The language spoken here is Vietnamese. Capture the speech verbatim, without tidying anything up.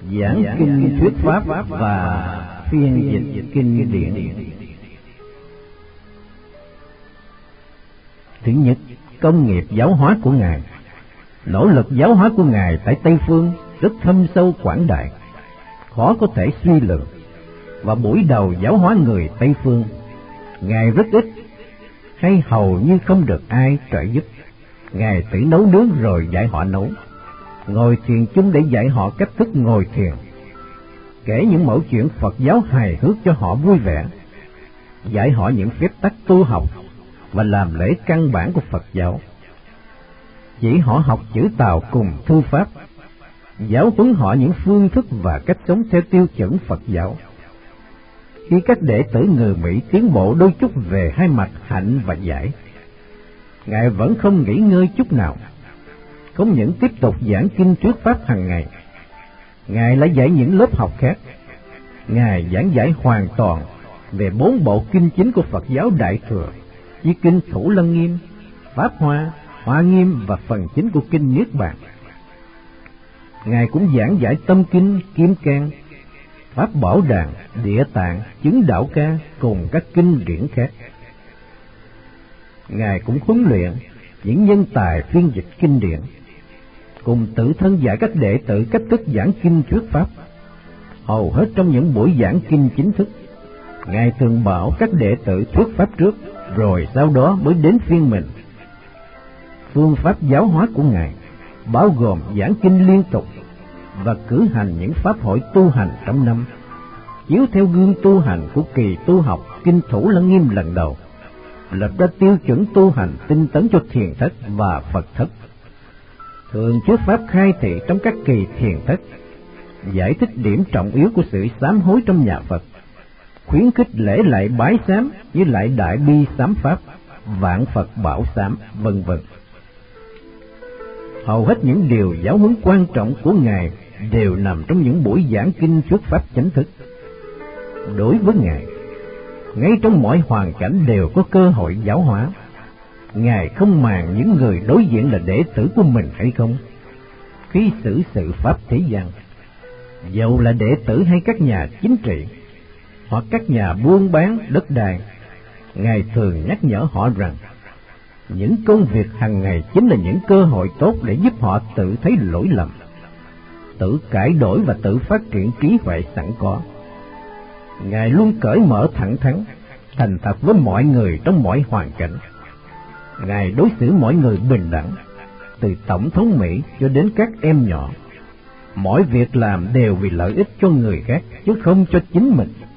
giảng kinh thuyết pháp và phiên dịch kinh điển. Thứ nhất, công nghiệp giáo hóa của Ngài. Nỗ lực giáo hóa của Ngài tại Tây Phương rất thâm sâu quảng đại, khó có thể suy lượng. Và buổi đầu giáo hóa người Tây Phương, Ngài rất ít hay hầu như không được ai trợ giúp. Ngài tự nấu nướng rồi dạy họ nấu, ngồi thiền chung để dạy họ cách thức ngồi thiền, kể những mẫu chuyện Phật giáo hài hước cho họ vui vẻ, dạy họ những phép tắc tu học và làm lễ căn bản của Phật giáo, chỉ họ học chữ Tào cùng thư pháp, giáo huấn họ những phương thức và cách sống theo tiêu chuẩn Phật giáo. Khi các đệ tử người Mỹ tiến bộ đôi chút về hai mặt hạnh và giải, Ngài vẫn không nghỉ ngơi chút nào, không những tiếp tục giảng kinh thuyết pháp hàng ngày, Ngài lại dạy những lớp học khác. Ngài giảng giải hoàn toàn về bốn bộ kinh chính của Phật giáo Đại Thừa, như kinh Thủ Lăng Nghiêm, Pháp Hoa, Hoa Nghiêm và phần chính của kinh Niết Bàn. Ngài cũng giảng giải tâm kinh, Kim Cang, Pháp Bảo Đàn, Địa Tạng, Chứng Đạo Ca cùng các kinh điển khác. Ngài cũng huấn luyện những nhân tài phiên dịch kinh điển, cùng tự thân dạy các đệ tử cách thức giảng kinh thuyết pháp. Hầu hết trong những buổi giảng kinh chính thức, Ngài thường bảo các đệ tử thuyết pháp trước, rồi sau đó mới đến phiên mình. Phương pháp giáo hóa của Ngài bao gồm giảng kinh liên tục và cử hành những pháp hội tu hành trong năm, chiếu theo gương tu hành của kỳ tu học kinh Thủ Lăng Nghiêm lần đầu, lập ra tiêu chuẩn tu hành tinh tấn cho thiền thất và Phật thất. Thường thuyết pháp khai thị trong các kỳ thiền thất, giải thích điểm trọng yếu của sự sám hối trong nhà Phật, khuyến khích lễ lại bái sám như lại đại bi sám pháp, vạn Phật bảo sám, vân vân. Hầu hết những điều giáo huấn quan trọng của Ngài đều nằm trong những buổi giảng kinh thuyết pháp chính thức. Đối với Ngài, ngay trong mọi hoàn cảnh đều có cơ hội giáo hóa. Ngài không màng những người đối diện là đệ tử của mình hay không. Khi xử sự pháp thế gian, dầu là đệ tử hay các nhà chính trị hoặc các nhà buôn bán đất đai, Ngài thường nhắc nhở họ rằng những công việc hàng ngày chính là những cơ hội tốt để giúp họ tự thấy lỗi lầm, tự cải đổi và tự phát triển trí huệ sẵn có. Ngài luôn cởi mở thẳng thắn, thành thật với mọi người trong mọi hoàn cảnh. Ngài đối xử mọi người bình đẳng, từ Tổng thống Mỹ cho đến các em nhỏ. Mọi việc làm đều vì lợi ích cho người khác chứ không cho chính mình.